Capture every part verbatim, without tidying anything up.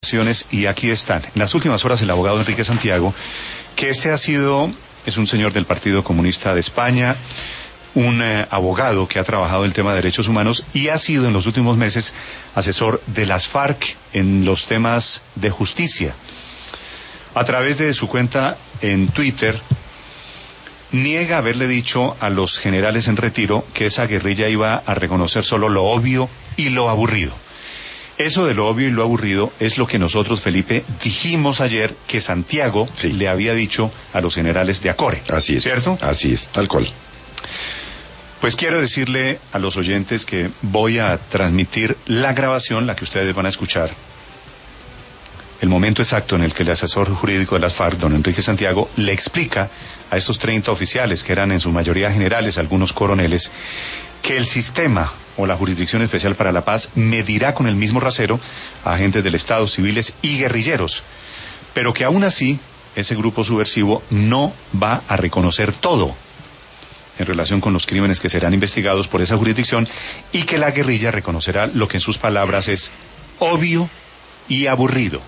reacciones y aquí están. En las últimas horas el abogado Enrique Santiago, que este ha sido, es un señor del Partido Comunista de España, un eh, abogado que ha trabajado el tema de derechos humanos y ha sido en los últimos meses asesor de las FARC en los temas de justicia. A través de su cuenta en Twitter, niega haberle dicho a los generales en retiro que esa guerrilla iba a reconocer solo lo obvio y lo aburrido. Eso de lo obvio y lo aburrido es lo que nosotros, Felipe, dijimos ayer que Santiago sí. le había dicho a los generales de Acore. Así es. ¿Cierto? Así es, tal cual. Pues quiero decirle a los oyentes que voy a transmitir la grabación, la que ustedes van a escuchar, el momento exacto en el que el asesor jurídico de las FARC, don Enrique Santiago, le explica a estos treinta oficiales, que eran en su mayoría generales, algunos coroneles, que el sistema o la Jurisdicción Especial para la Paz medirá con el mismo rasero a agentes del Estado, civiles y guerrilleros, pero que aún así ese grupo subversivo no va a reconocer todo en relación con los crímenes que serán investigados por esa jurisdicción y que la guerrilla reconocerá lo que en sus palabras es obvio y aburrido.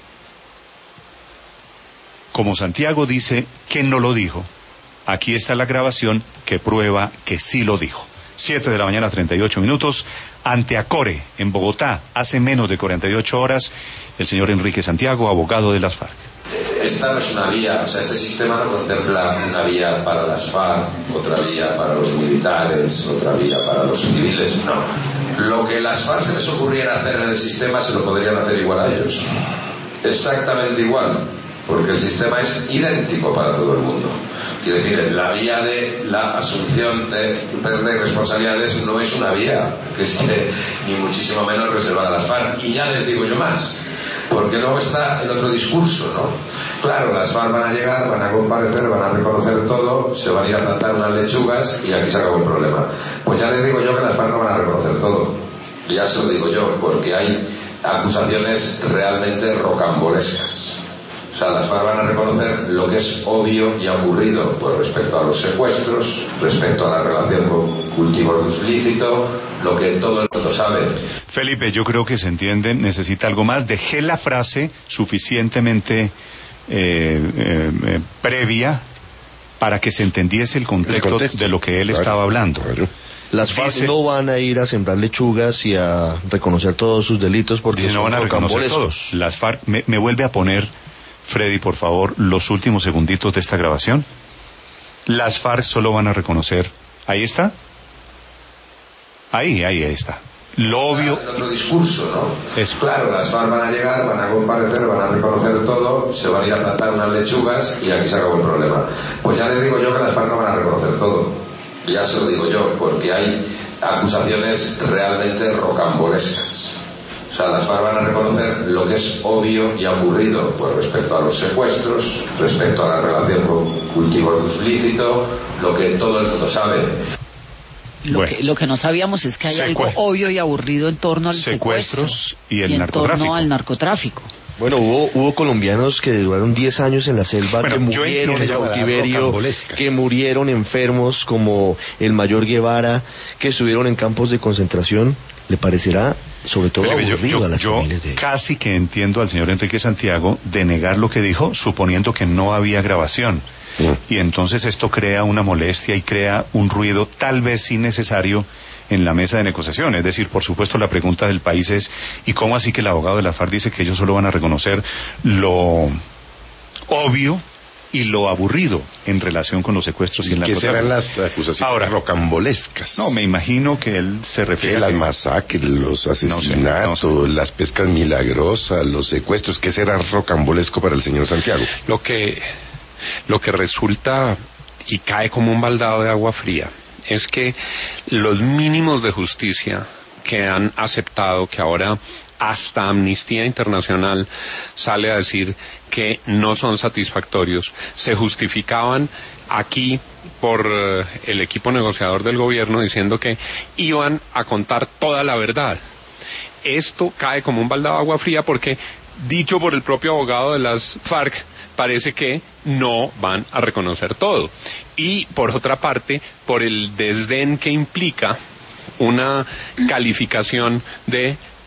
Como Santiago dice que no lo dijo, aquí está la grabación que prueba que sí lo dijo. Siete de la mañana, treinta y ocho minutos, ante Acore, en Bogotá, hace menos de cuarenta y ocho horas, el señor Enrique Santiago, abogado de las FARC. Esta no es una vía, o sea, este sistema no contempla una vía para las FARC, otra vía para los militares, otra vía para los civiles, no. Lo que las FARC se les ocurriera hacer en el sistema se lo podrían hacer igual a ellos. Exactamente igual. Porque el sistema es idéntico para todo el mundo. Quiero decir, la vía de la asunción de perder responsabilidades no es una vía que esté ni muchísimo menos reservada a las FARC. Y ya les digo yo más, porque luego está el otro discurso, ¿no? Claro, las FARC van a llegar, van a comparecer, van a reconocer todo, se van a ir a plantar unas lechugas y aquí se acabó el problema. Pues ya les digo yo que las FARC no van a reconocer todo. Ya se lo digo yo, porque hay acusaciones realmente rocambolescas. O sea, las FARC van a reconocer lo que es obvio y aburrido pues respecto a los secuestros, respecto a la relación con cultivos de uso ilícito, lo que todo el mundo sabe. Felipe, yo creo que se entiende, necesita algo más. Dejé la frase suficientemente eh, eh, eh, previa para que se entendiese el contexto, el contexto de lo que él claro, estaba hablando. Claro. Las FARC dice, no van a ir a sembrar lechugas y a reconocer todos sus delitos porque no son van a reconocer todos. Las FARC, me, me vuelve a poner... Freddy, por favor, los últimos segunditos de esta grabación. Las FARC solo van a reconocer... ¿Ahí está? Ahí, ahí, ahí está. Lo obvio... El otro discurso, ¿no? Es... Claro, las FARC van a llegar, van a comparecer, van a reconocer todo, se van a ir a plantar unas lechugas y aquí se acabó el problema. Pues ya les digo yo que las FARC no van a reconocer todo. Ya se lo digo yo, porque hay acusaciones realmente rocambolescas. O sea, las FARC van a reconocer lo que es obvio y aburrido pues respecto a los secuestros, respecto a la relación con cultivos de uso ilícito, lo que todo el mundo sabe. Lo, bueno, que, lo que no sabíamos es que hay algo obvio y aburrido en torno al secuestros secuestro y el y en narcotráfico. torno al narcotráfico. Bueno, hubo, hubo colombianos que duraron diez años en la selva, bueno, que murieron en cautiverio, que murieron enfermos como el mayor Guevara, que estuvieron en campos de concentración. ¿Le parecerá sobre todo Felipe, aburrido yo, yo, a las yo familias de ellos? Casi que entiendo al señor Enrique Santiago de negar lo que dijo, suponiendo que no había grabación. Mm. Y entonces esto crea una molestia y crea un ruido tal vez innecesario en la mesa de negociación. Es decir, por supuesto, la pregunta del país es, ¿y cómo así que el abogado de la FARC dice que ellos solo van a reconocer lo obvio y lo aburrido en relación con los secuestros y, y el narcotráfico? ¿Qué serán las acusaciones ahora rocambolescas? No, me imagino que él se refiere que a las masacres, los asesinatos, no sé, no sé. las pescas milagrosas, los secuestros. ¿Qué será rocambolesco para el señor Santiago? Lo que, lo que resulta y cae como un baldado de agua fría es que los mínimos de justicia que han aceptado, que ahora hasta Amnistía Internacional sale a decir que no son satisfactorios, se justificaban aquí por uh, el equipo negociador del gobierno diciendo que iban a contar toda la verdad. Esto cae como un baldado de agua fría porque, dicho por el propio abogado de las FARC, parece que no van a reconocer todo. Y por otra parte, por el desdén que implica una calificación de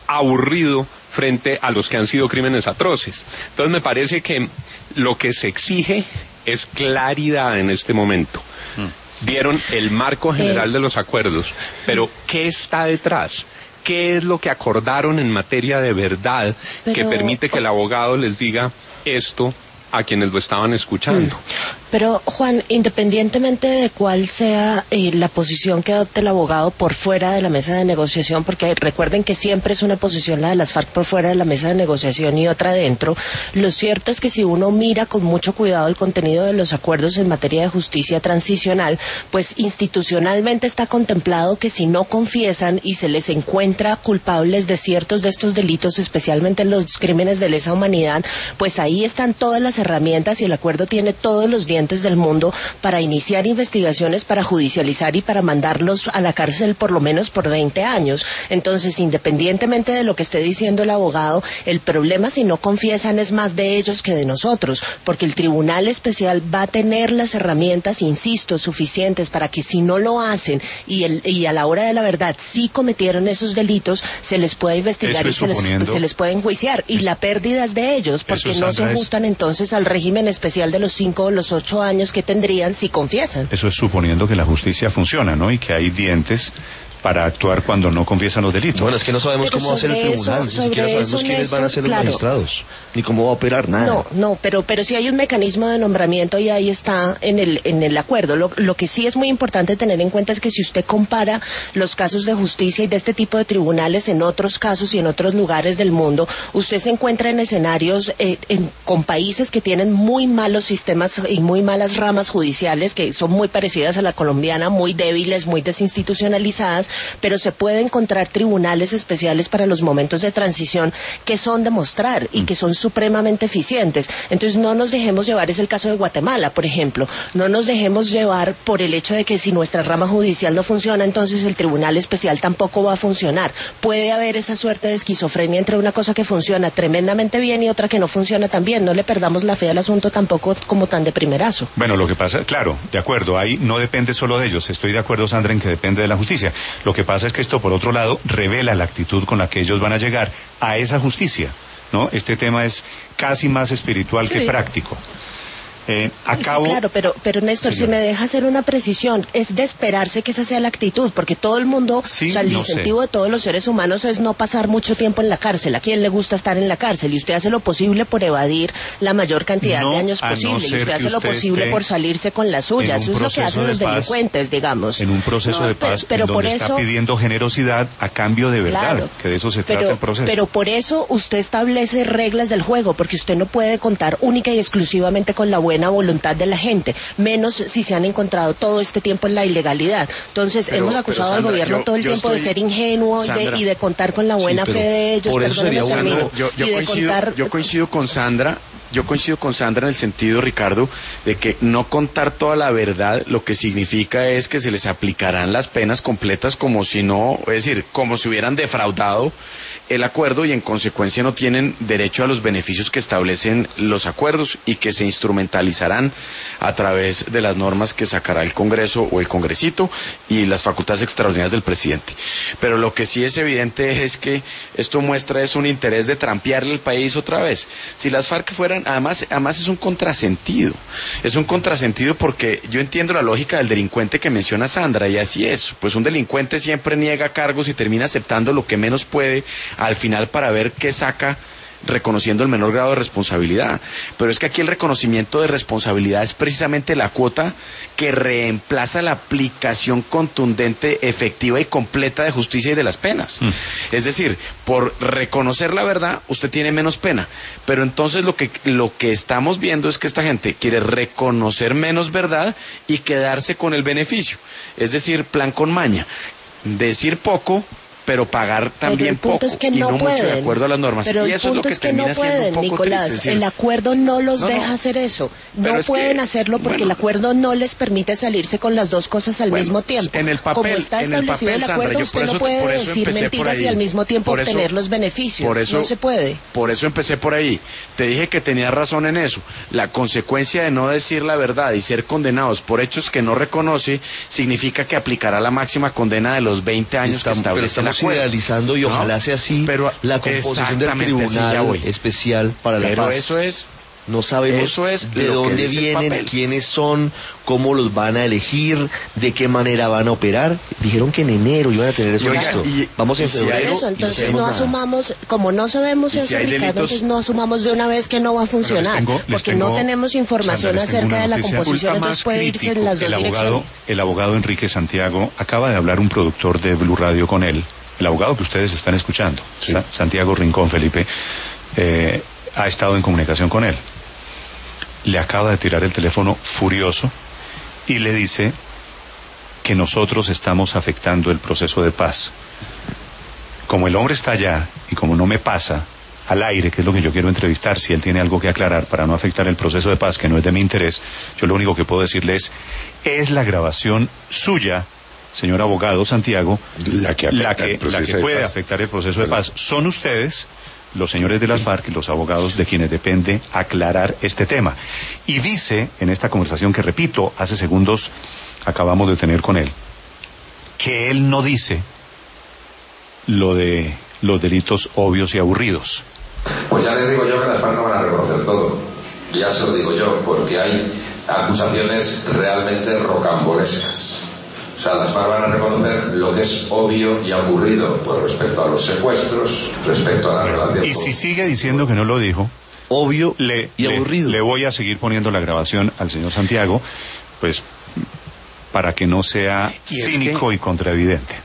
aburrido frente a los que han sido crímenes atroces. Entonces me parece que lo que se exige es claridad en este momento. Mm. Dieron el marco general de los acuerdos, pero ¿qué está detrás? ¿Qué es lo que acordaron en materia de verdad pero... que permite que el abogado les diga esto a quienes lo estaban escuchando? Pero, Juan, independientemente de cuál sea eh, la posición que adopte el abogado por fuera de la mesa de negociación, porque recuerden que siempre es una posición la de las FARC por fuera de la mesa de negociación y otra dentro, lo cierto es que si uno mira con mucho cuidado el contenido de los acuerdos en materia de justicia transicional, pues institucionalmente está contemplado que si no confiesan y se les encuentra culpables de ciertos de estos delitos, especialmente los crímenes de lesa humanidad, pues ahí están todas las herramientas y el acuerdo tiene todos los dientes del mundo para iniciar investigaciones, para judicializar y para mandarlos a la cárcel por lo menos por veinte años. Entonces, independientemente de lo que esté diciendo el abogado, el problema si no confiesan es más de ellos que de nosotros, porque el Tribunal Especial va a tener las herramientas, insisto, suficientes para que si no lo hacen y, el, y a la hora de la verdad sí cometieron esos delitos, se les pueda investigar y se les, se les puede enjuiciar. Y la pérdida es de ellos, porque eso, no Sandra, se ajustan entonces al régimen especial de los cinco o los ocho años que tendrían si confiesan. Eso es suponiendo que la justicia funciona, ¿no? Y que hay dientes para actuar cuando no confiesan los delitos. Bueno, es que no sabemos pero cómo va a ser el tribunal, eso, ni siquiera sabemos eso, quiénes Néstor, van a ser los claro. magistrados, ni cómo va a operar, nada. No, no, pero pero sí hay un mecanismo de nombramiento y ahí está en el en el acuerdo. Lo, lo que sí es muy importante tener en cuenta es que si usted compara los casos de justicia y de este tipo de tribunales en otros casos y en otros lugares del mundo, usted se encuentra en escenarios eh, en, con países que tienen muy malos sistemas y muy malas ramas judiciales que son muy parecidas a la colombiana, muy débiles, muy desinstitucionalizadas, pero se puede encontrar tribunales especiales para los momentos de transición que son de mostrar y que son supremamente eficientes. Entonces no nos dejemos llevar, es el caso de Guatemala, por ejemplo, no nos dejemos llevar por el hecho de que si nuestra rama judicial no funciona, entonces el tribunal especial tampoco va a funcionar. Puede haber esa suerte de esquizofrenia entre una cosa que funciona tremendamente bien y otra que no funciona tan bien. No le perdamos la fe al asunto tampoco como tan de primerazo. Bueno, lo que pasa, claro, de acuerdo, ahí no depende solo de ellos. Estoy de acuerdo, Sandra, en que depende de la justicia. Lo que pasa es que esto, por otro lado, revela la actitud con la que ellos van a llegar a esa justicia, ¿no? Este tema es casi más espiritual sí. que práctico. Eh, acabo... Sí, claro, pero, pero Néstor, Señor. Si me deja hacer una precisión, es de esperarse que esa sea la actitud, porque todo el mundo, sí, o sea, el no incentivo sé. de todos los seres humanos es no pasar mucho tiempo en la cárcel. ¿A quién le gusta estar en la cárcel? Y usted hace lo posible por evadir la mayor cantidad no, de años posible, no y usted hace lo posible por salirse con la suya. Eso es lo que hacen los delincuentes, digamos. En un proceso no, de paz, pero, pero en donde por eso, está pidiendo generosidad a cambio de verdad, claro, que de eso se pero, trata el proceso. Pero por eso usted establece reglas del juego, porque usted no puede contar única y exclusivamente con la buena voluntad de la gente, menos si se han encontrado todo este tiempo en la ilegalidad. Entonces, pero, hemos acusado Sandra, al gobierno yo, todo el tiempo estoy... de ser ingenuo Sandra, de, y de contar con la buena sí, fe de ellos. Perdóneme, bueno. yo, yo, coincido, contar... yo coincido con Sandra, yo coincido con Sandra en el sentido, Ricardo, de que no contar toda la verdad lo que significa es que se les aplicarán las penas completas como si no, es decir, como si hubieran defraudado el acuerdo y en consecuencia no tienen derecho a los beneficios que establecen los acuerdos y que se instrumentalizarán a través de las normas que sacará el Congreso o el Congresito y las facultades extraordinarias del presidente. Pero lo que sí es evidente es que esto muestra es un interés de trampearle el país otra vez. Si las FARC fueran, además, además es un contrasentido, es un contrasentido porque yo entiendo la lógica del delincuente que menciona Sandra y así es, pues un delincuente siempre niega cargos y termina aceptando lo que menos puede al final para ver qué saca reconociendo el menor grado de responsabilidad. Pero es que aquí el reconocimiento de responsabilidad es precisamente la cuota que reemplaza la aplicación contundente, efectiva y completa de justicia y de las penas. Mm. Es decir, por reconocer la verdad, usted tiene menos pena. Pero entonces lo que, lo que estamos viendo es que esta gente quiere reconocer menos verdad y quedarse con el beneficio. Es decir, plan con maña. Decir poco, pero pagar también pero poco es que y no, no pueden. mucho de acuerdo a las normas. Pero y eso es lo que, es que termina no pueden, siendo un poco Nicolás, triste. El acuerdo no los no, deja no. hacer eso. No pero pueden que, hacerlo porque bueno, el acuerdo no les permite salirse con las dos cosas al bueno, mismo tiempo. En el papel, Como está establecido el, papel, el acuerdo, Sandra, usted no puede decir mentiras y al mismo tiempo por obtener eso, los beneficios. Por eso, no se puede. Por eso empecé por ahí. Te dije que tenías razón en eso. La consecuencia de no decir la verdad y ser condenados por hechos que no reconoce significa que aplicará la máxima condena de los veinte años estamos, que establece el estamos idealizando y ¿no? ojalá sea así pero la composición del tribunal sí, especial para la pero paz. Eso es No sabemos Eso es de dónde vienen, quiénes son, cómo los van a elegir, de qué manera van a operar. Dijeron que en enero iban a tener eso listo. Vamos en febrero. Eso, entonces no nada. asumamos, como no sabemos eso, si Ricardo, delitos... entonces no asumamos de una vez que no va a funcionar, tengo, porque tengo, no tenemos información Sandra, acerca de la composición, entonces puede irse en las dos el abogado, direcciones. El abogado Enrique Santiago, acaba de hablar un productor de Blue Radio con él, el abogado que ustedes están escuchando, sí. Santiago Rincón Felipe, eh, ha estado en comunicación con él. Le acaba de tirar el teléfono furioso y le dice que nosotros estamos afectando el proceso de paz. Como el hombre está allá y como no me pasa al aire, que es lo que yo quiero entrevistar, si él tiene algo que aclarar para no afectar el proceso de paz, que no es de mi interés, yo lo único que puedo decirle es, es la grabación suya, señor abogado Santiago, la que, la que, la que puede afectar el proceso de paz. Son ustedes, los señores de las FARC y los abogados de quienes depende aclarar este tema. Y dice, en esta conversación que repito, hace segundos acabamos de tener con él, que él no dice lo de los delitos obvios y aburridos. Pues ya les digo yo que las FARC no van a reconocer todo. Ya se lo digo yo, porque hay acusaciones realmente rocambolescas. O sea, las FARC van a reconocer lo que es obvio y aburrido pues, respecto a los secuestros, respecto a la relación. Y si sigue diciendo que no lo dijo, obvio le, y le, aburrido. Le voy a seguir poniendo la grabación al señor Santiago, pues, para que no sea y cínico que... y contraevidente.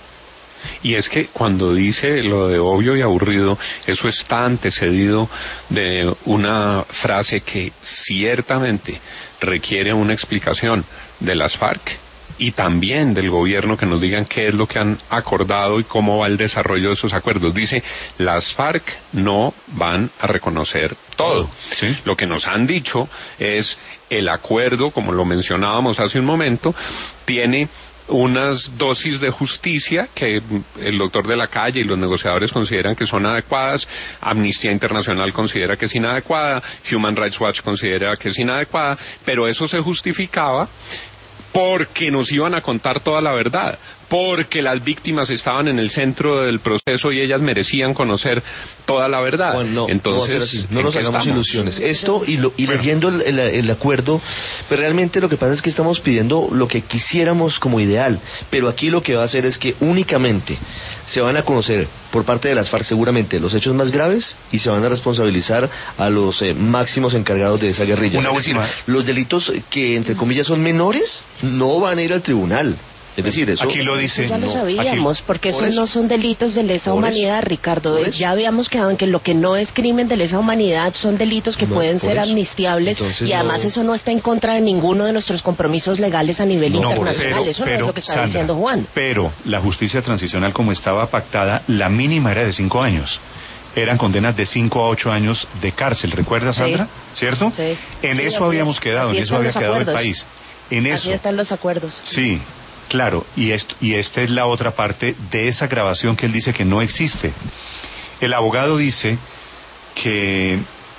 Y es que cuando dice lo de obvio y aburrido, eso está antecedido de una frase que ciertamente requiere una explicación de las FARC y también del gobierno, que nos digan qué es lo que han acordado y cómo va el desarrollo de esos acuerdos. Dice, las FARC no van a reconocer todo. ¿Sí? Lo que nos han dicho es el acuerdo, como lo mencionábamos hace un momento, tiene unas dosis de justicia que el doctor de la Calle y los negociadores consideran que son adecuadas, Amnistía Internacional considera que es inadecuada, Human Rights Watch considera que es inadecuada, pero eso se justificaba porque nos iban a contar toda la verdad, porque las víctimas estaban en el centro del proceso y ellas merecían conocer toda la verdad. Bueno, no, entonces no, no nos hagamos ilusiones. Esto y, lo, y bueno. leyendo el, el, el acuerdo, pero realmente lo que pasa es que estamos pidiendo lo que quisiéramos como ideal, pero aquí lo que va a hacer es que únicamente se van a conocer por parte de las FARC seguramente los hechos más graves y se van a responsabilizar a los eh, máximos encargados de esa guerrilla. Una es última. decir, los delitos que entre comillas son menores no van a ir al tribunal. Es decir, eso aquí lo dice. Ya lo no, sabíamos, aquí, porque esos eso, no son delitos de lesa humanidad, eso, Ricardo. Ya habíamos quedado en que lo que no es crimen de lesa humanidad son delitos que no, pueden ser eso. amnistiables. Entonces, y además no... eso no está en contra de ninguno de nuestros compromisos legales a nivel no, internacional. Pero, eso no pero, es lo que está Sandra, diciendo Juan. Pero la justicia transicional como estaba pactada, la mínima era de cinco años. Eran condenas de cinco a ocho años de cárcel, ¿recuerdas, Sandra? Sí. ¿Cierto? Sí. En sí, eso habíamos es. quedado, así en eso había quedado acuerdos. el país. En eso. Así están los acuerdos. Sí. Claro, y, esto, y esta es la otra parte de esa grabación que él dice que no existe. El abogado dice que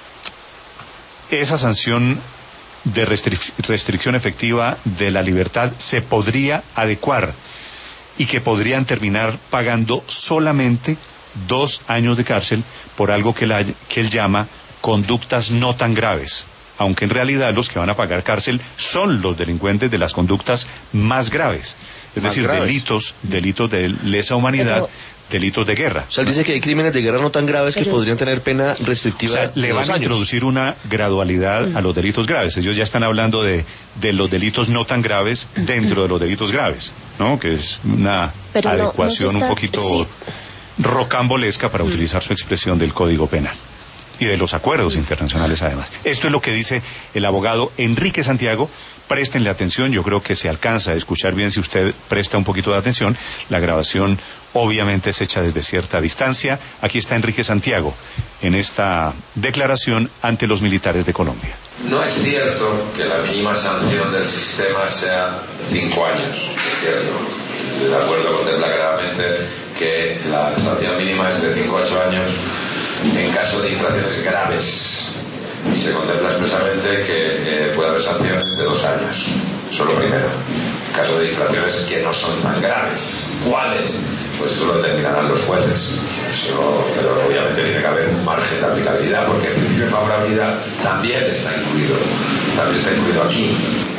esa sanción de restric- restricción efectiva de la libertad se podría adecuar y que podrían terminar pagando solamente dos años de cárcel por algo que, la, que él llama conductas no tan graves, aunque en realidad los que van a pagar cárcel son los delincuentes de las conductas más graves, es más decir, graves. delitos, delitos de lesa humanidad, pero, delitos de guerra. O sea, él dice que hay crímenes de guerra no tan graves pero, que podrían tener pena restrictiva. O sea, le van a años. introducir una gradualidad mm. a los delitos graves. Ellos ya están hablando de, de los delitos no tan graves dentro de los delitos graves, ¿no? Que es una pero adecuación no, no está, un poquito sí. rocambolesca para mm. utilizar su expresión del Código Penal. Y de los acuerdos internacionales además. Esto es lo que dice el abogado Enrique Santiago. Préstenle atención, yo creo que se alcanza a escuchar bien si usted presta un poquito de atención. La grabación obviamente es hecha desde cierta distancia. Aquí está Enrique Santiago en esta declaración ante los militares de Colombia. No es cierto que la mínima sanción del sistema sea cinco años, es cierto. El acuerdo contempla claramente que la sanción mínima es de cinco a ocho años en caso de infracciones graves, y se contempla expresamente que eh, puede haber sanciones de dos años. Eso es lo primero. En caso de infracciones que no son tan graves. ¿Cuáles? pues eso lo determinarán los jueces. Eso, pero obviamente tiene que haber un margen de aplicabilidad, porque el principio de favorabilidad también está incluido, también está incluido aquí.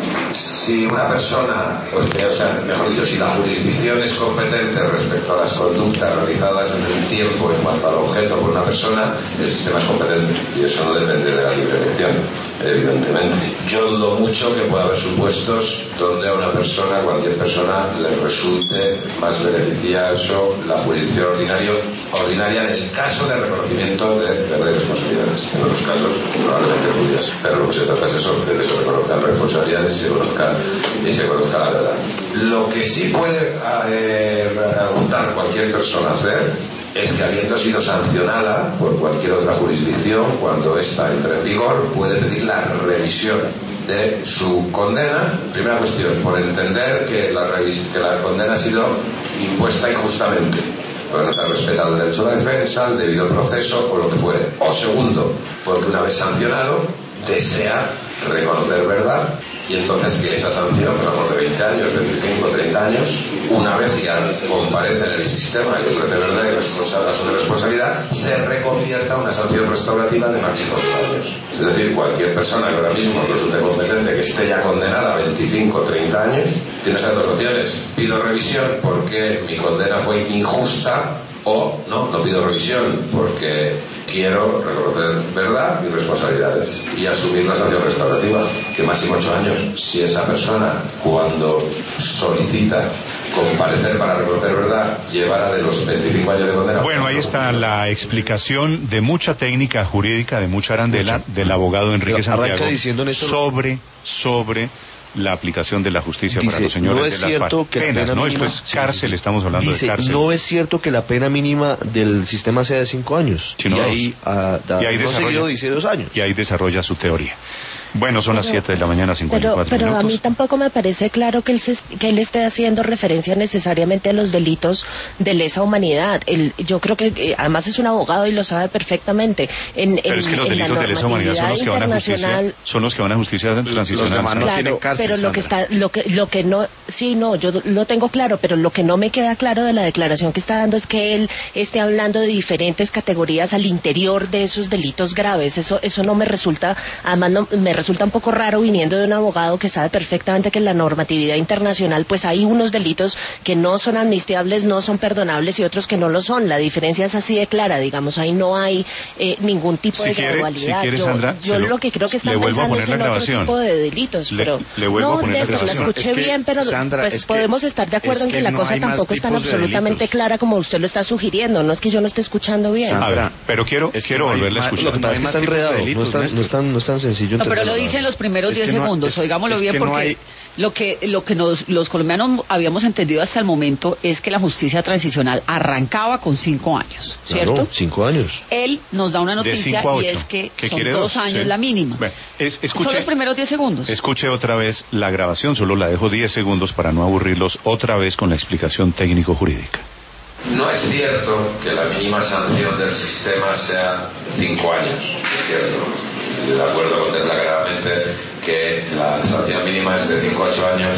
Si una persona, pues, o sea, mejor dicho, si la jurisdicción es competente respecto a las conductas realizadas en el tiempo en cuanto al objeto por una persona, el sistema es competente, y eso no depende de la libre elección, evidentemente. Yo dudo mucho que pueda haber supuestos donde a una persona, cualquier persona, le resulte más beneficioso la jurisdicción ordinario, ordinaria en el caso de reconocimiento de, de responsabilidades. En otros casos, probablemente pudiera ser. Pero lo que se trata es eso, de que se reconozcan responsabilidades y se conozca, y se conozca la verdad. Lo que sí puede eh, preguntar cualquier persona a hacer es que, habiendo sido sancionada por cualquier otra jurisdicción, cuando ésta entre en vigor, puede pedir la revisión de su condena. Primera cuestión, por entender que la, que la condena ha sido impuesta injustamente, porque no se ha respetado el derecho a la defensa, el debido proceso o lo que fuere. O segundo, porque una vez sancionado desea reconocer verdad, y entonces que esa sanción, por amor de veinte años, veinticinco, treinta años, una vez ya comparece en el sistema y ofrece verdad y responsa- asume responsabilidad, se reconvierta en una sanción restaurativa de máximo dos años. Es decir, cualquier persona que ahora mismo resulte competente, que esté ya condenada a veinticinco, treinta años, tiene esas dos opciones: pido revisión porque mi condena fue injusta, o no, no pido revisión porque quiero reconocer verdad y responsabilidades y asumir la sanción restaurativa, que máximo ocho años. Si esa persona, cuando solicita comparecer para reconocer verdad, llevara de los veinticinco años de condena. Bueno, ahí está la explicación de mucha técnica jurídica, de mucha arandela, mucha. del abogado Enrique Santiago sobre, sobre la aplicación de la justicia dice, para los señores no es de las cierto que penas, la pena no, mínima, esto es sí, cárcel, sí. estamos hablando dice, de cárcel. No es cierto que la pena mínima del sistema sea de cinco años. Sino y dos. ahí, a, da, y ahí no seguido dice dos años. Y ahí desarrolla su teoría. Bueno, son pero, las siete de la mañana, cincuenta y cuatro pero, pero minutos. a mí tampoco me parece claro que él, se, que él esté haciendo referencia necesariamente a los delitos de lesa humanidad. Él, yo creo que eh, además es un abogado y lo sabe perfectamente. En, pero en, es que los delitos de lesa humanidad son los que van a justicia, son los que van a justicia transicional. Los claro, no cárcel, pero lo que está, lo que, lo que no, sí, no, yo lo tengo claro, pero lo que no me queda claro de la declaración que está dando es que él esté hablando de diferentes categorías al interior de esos delitos graves. Eso, eso no me resulta, además no, me resulta un poco raro viniendo de un abogado que sabe perfectamente que en la normatividad internacional pues hay unos delitos que no son amnistiables, no son perdonables y otros que no lo son. La diferencia es así de clara, digamos, ahí no hay eh, ningún tipo si de quiere, gradualidad. Si quiere, yo Sandra, yo lo, lo que creo que están pensando es en otro tipo de delitos, le, pero le vuelvo no, a poner Néstor, la, la escuché es que, bien, pero Sandra, pues es que, podemos estar de acuerdo es en que, que la no cosa tampoco es tan absolutamente clara como usted lo está sugiriendo. No es que yo no esté escuchando bien. Sandra, a ver, pero quiero, es quiero no volverle a escuchar. Lo que pasa es que está enredado, no es tan, no es tan, no es tan sencillo. No, pero lo dice en los primeros diez no, segundos, es, oigámoslo es bien, porque no hay... lo que lo que nos, los colombianos habíamos entendido hasta el momento es que la justicia transicional arrancaba con cinco años, ¿cierto? Claro, cinco años. Él nos da una noticia y es que son dos, dos años sí. la mínima. Bueno, es, escuche, son los primeros diez segundos. Escuche otra vez la grabación, solo la dejo diez segundos para no aburrirlos, otra vez con la explicación técnico-jurídica. No es cierto que la mínima sanción del sistema sea cinco años, es cierto. El acuerdo contempla claramente que la sanción mínima es de cinco a ocho años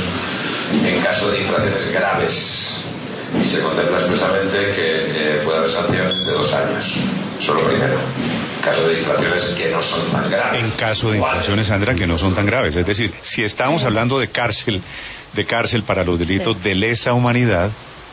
en caso de infracciones graves. Y se contempla expresamente que eh, puede haber sanciones de dos años, solo primero. En caso de infracciones que no son tan graves. En caso de infracciones, Sandra, que no son tan graves. Es decir, si estamos hablando de cárcel, de cárcel para los delitos de lesa humanidad,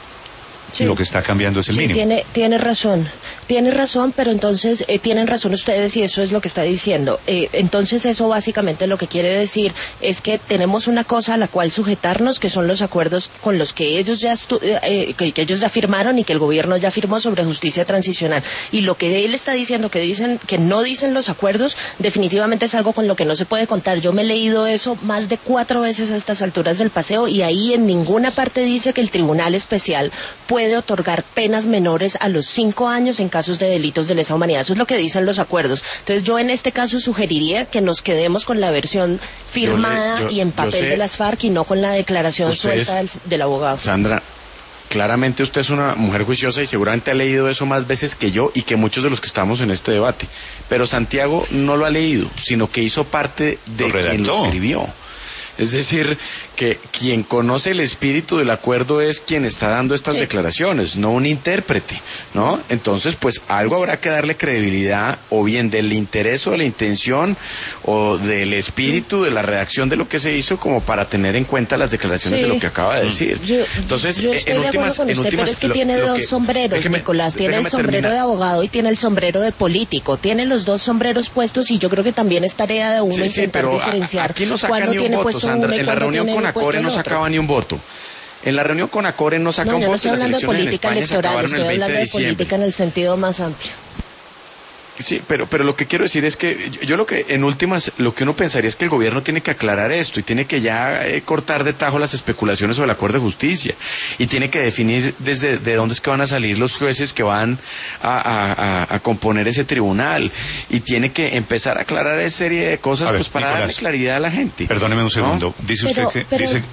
sí. lo que está cambiando es el sí, mínimo. Tiene, tiene razón, tiene razón, pero entonces eh, tienen razón ustedes y eso es lo que está diciendo. Eh, entonces eso básicamente lo que quiere decir es que tenemos una cosa a la cual sujetarnos, que son los acuerdos con los que ellos ya eh, que, que ellos ya firmaron y que el gobierno ya firmó sobre justicia transicional. Y lo que él está diciendo que dicen que no dicen los acuerdos, definitivamente es algo con lo que no se puede contar. Yo me he leído eso más de cuatro veces a estas alturas del paseo y ahí en ninguna parte dice que el Tribunal Especial puede puede otorgar penas menores a los cinco años en casos de delitos de lesa humanidad. Eso es lo que dicen los acuerdos. Entonces yo en este caso sugeriría que nos quedemos con la versión firmada yo le, yo, y en papel sé, de las FARC y no con la declaración suelta del, del abogado. Sandra, claramente usted es una mujer juiciosa y seguramente ha leído eso más veces que yo y que muchos de los que estamos en este debate. Pero Santiago no lo ha leído, sino que hizo parte de quien lo escribió. Es decir, porque quien conoce el espíritu del acuerdo es quien está dando estas sí. declaraciones, no un intérprete, ¿no? Entonces, pues algo habrá que darle credibilidad, o bien del interés o de la intención, o del espíritu de la redacción de lo que se hizo, como para tener en cuenta las declaraciones sí. de lo que acaba de decir. Yo, Entonces, yo estoy en de últimas, acuerdo con usted, últimas, pero es que lo, tiene lo dos que, sombreros, déjeme, Nicolás, tiene el sombrero terminar. de abogado y tiene el sombrero de político, tiene los dos sombreros puestos, y yo creo que también es tarea de uno sí, intentar sí, diferenciar a, aquí no saca cuándo ni un tiene voto, puesto Sandra. uno y En la reunión con Acore no sacaba ni un voto. En la reunión con Acore no saca no, un yo no voto. estoy hablando de política electoral, estoy hablando de, de política en el sentido más amplio. Sí, pero, pero lo que quiero decir es que yo, yo lo que en últimas, lo que uno pensaría es que el gobierno tiene que aclarar esto y tiene que ya eh, cortar de tajo las especulaciones sobre el acuerdo de justicia y tiene que definir desde de dónde es que van a salir los jueces que van a, a, a, a componer ese tribunal, y tiene que empezar a aclarar esa serie de cosas ver, pues para Nicolás, darle claridad a la gente. Perdóneme un segundo, ¿no? Dice usted pero, que pero, dice